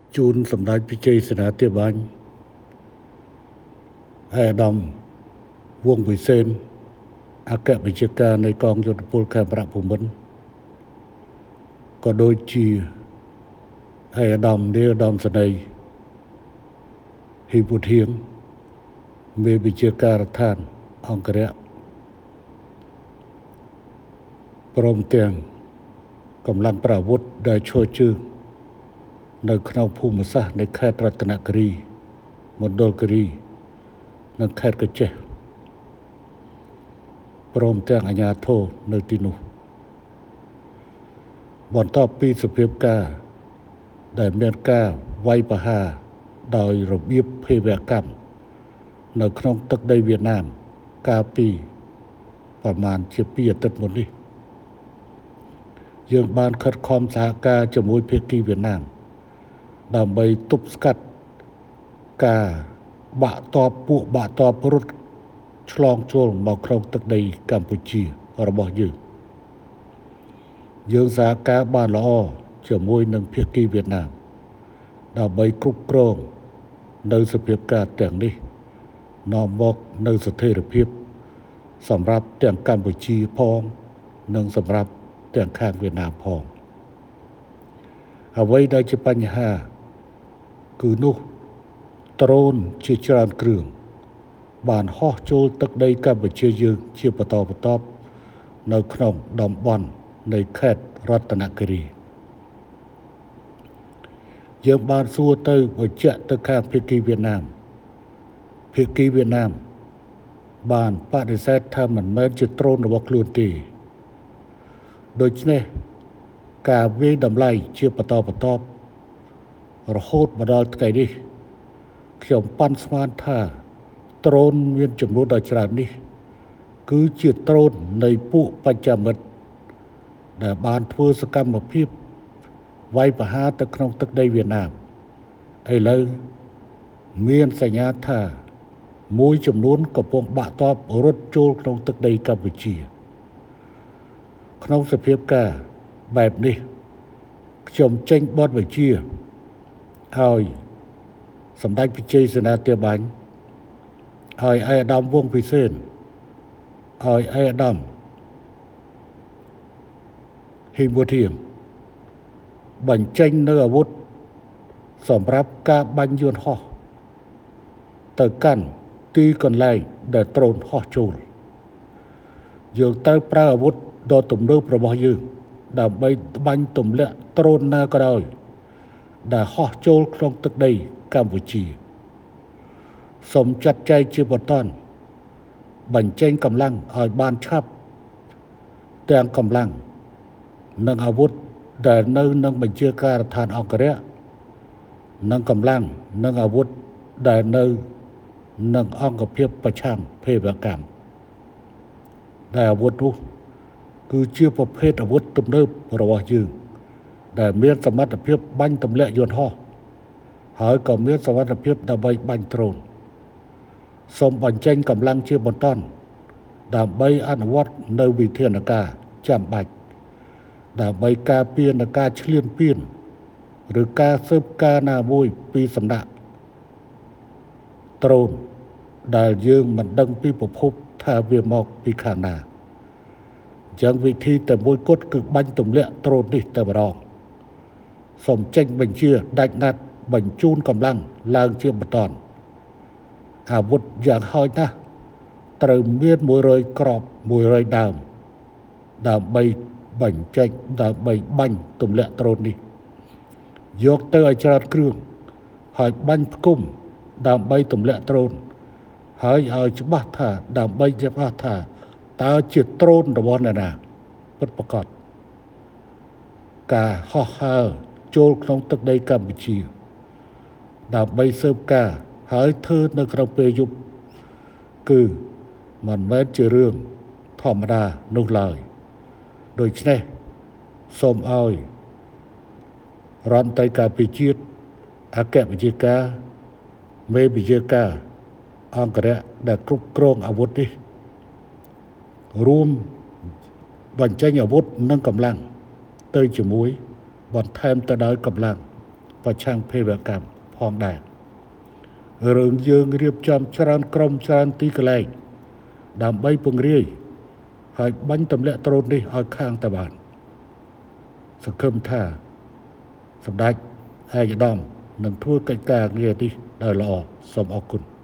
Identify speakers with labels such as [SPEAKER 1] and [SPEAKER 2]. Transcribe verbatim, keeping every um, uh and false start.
[SPEAKER 1] ជូនសម្ដេចពិជ័យសេនាធិបាញ់អាយដាមវងវិសេនអគ្គបញ្ជាការនៃកងយោធពលខេមរៈភូមិន្ទក៏ដូចជាអាយដាមនាយឧត្តមសេនីយ៍ហ៊ីពូធៀងមេបញ្ជាការដ្ឋានអង្គរៈព្រមទាំងកម្លាំងប្រអាវុធដែលឈរជើងនៅក្នុងភូមិសាស្ត្រនៃខេត្តរតនគិរីមណ្ឌលគិរីនិងខេត្តកញ្ចេះព្រមទាំងអាជ្ញាធរនៅទីនោះបន្ទាប់ពីសភាពការដែលមានការវាយប្រហារដោយរបៀបភេរវកម្មនៅក្នុងទឹកដីវៀតណាមកាលពីប្រមាណជាពីរអាទិត្យមុននេះយើងបានខិតខំសហការជាមួយភាគីវៀតណាមដើម្បីទប់ស្កាត់ការបាក់តបពួកបាក់តបរត់ឆ្លងចូលមកក្នុងទឹកដីកម្ពុជារបស់យើងយើងសហការបានល្អជាមួយនឹងភាគីវៀតណាមដើម្បីគ្រប់គ្រងនៅសភាពការទាំងនេះនាំមកនៅស្ថិរភាពសម្រាប់ទាំងកម្ពុជាផងនិងសម្រាប់ទាំងខាងវៀតណាមផងអ្វីដែលជាបញ្ហាគឺនោះដ្រូនជាច្រើនគ្រឿងបានហោះចូលទឹកដីកម្ពុជាយើងជាបន្តបន្ទាប់នៅក្នុងតំបន់នៃខេត្តរតនគិរីយើងបានសួរទៅបញ្ជាក់ទៅខាងភាគីវៀតណាមភាគីវៀតណាមបានបដិសេធថាមិនមែនជាដ្រូនរបស់ខ្លួនទេដូច្នេះការវាយតម្លៃជាបន្តបន្ទាប់រហូតមកដល់ថ្ងៃនេះខ្ញុំប៉ាន់ស្មានថាដ្រូនមានចំនួនដ៏ច្រើននេះគឺជាដ្រូននៃពួកបញ្ចមិត្តដែលបានធ្វើសកម្មភាពវាយប្រហារទៅក្នុងទឹកដីវៀតណាមឥឡូវមានសញ្ញាថាមួយចំនួនកំពុងបាក់តបរត់ចូលក្នុងទឹកដីកម្ពុជាក្នុងសភាពការបែបនេះខ្ញុំចេញបទបញ្ជាឲ្យសម្ដេចពិជ័យសេនាធិបាញ់ឲ្យអាយដាមវងពិសេនឲ្យអាយដាមហ៊ីបូធៀងបញ្ចេញនៅអាវុធសម្រាប់ការបាញ់យន្តហោះទៅកាន់ទីកន្លែងដែលដ្រូនហោះចូលយើងត្រូវប្រើអាវុធដ៏ទំនើបរបស់យើងដើម្បីបាញ់ទម្លាក់ដ្រូនណាក៏ដោយដែលហោះចូលក្នុងទឹកដីកម្ពុជាសូមចាត់ចែងជាបន្តបញ្ចេញកម្លាំងឲ្យបានឆាប់ទាំងកម្លាំងនិងអាវុធដែលនៅនឹងបញ្ជាការដ្ឋានអង្គរៈនិងកម្លាំងនិងអាវុធដែលនៅនឹងអង្គភាពប្រឆាំងភេរវកម្មដែលអាវុធនោះគឺជាប្រភេទអាវុធទំនើបរបស់យើងដែលមានសមត្ថភាពបាញ់ទម្លាក់យន្តហោះហើយក៏មានសមត្ថភាពដើម្បីបាញ់ដ្រូនសូមបញ្ចេញកម្លាំងជាបន្តដើម្បីអនុវត្តនៅវិធានការចាំបាច់ដើម្បីការពារនឹងការឈ្លានពានឬការស៊ើបការណ៍ណាមួយពីសំណាក់ដ្រូនដែលយើងមិនដឹងពីប្រភពថាវាមកពីខាងណាចឹងវិធីតែមួយគត់គឺបាញ់ទម្លាក់ដ្រូននេះតែម្ដងសូមចេញបញ្ជាដាច់ណាត់បញ្ជូនកម្លាំងឡើងជាបន្តអាវុធយ៉ាងហោចណាស់ត្រូវមានមួយរយគ្រាប់មួយរយដើមដើម្បីបញ្ចេញដើម្បីបាញ់ទម្លាក់ដ្រូននេះយកទៅឲ្យច្រើនគ្រឿងហើយបាញ់ផ្គុំដើម្បីទម្លាក់ដ្រូនហើយឲ្យច្បាស់ថាដើម្បីច្បាស់ថាតើជាដ្រូនរបស់អ្នកណាពិតប្រាកដការហោះហើរចូលក្នុងទឹកដីកម្ពុជាដើម្បីស៊ើបការណ៍ហើយធ្វើនៅក្នុងពេលយប់គឺមិនមែនជារឿងធម្មតានោះឡើយដូច្នេះសូមឲ្យរដ្ឋមន្ត្រីការពារជាតិអគ្គបញ្ជាការមេបញ្ជាការអង្គរៈដែលគ្រប់គ្រងអាវុធនេះរួមបញ្ចេញអាវុធនិងកម្លាំងទៅជាមួយបន្ថែមទៅដោយកម្លាំងប្រឆាំងភេរវកម្មផងដែររឿងយើងរៀបចំច្រើនក្រុមច្រើនទីកន្លែងដើម្បីពង្រាយហើយបាញ់ទម្លាក់ដ្រូននេះឲ្យខាងតបានសង្ឃឹមថាសម្ដេចឯកឧត្តមនឹងធ្វើកិច្ចការងារនេះដោយល្អសូមអរគុណ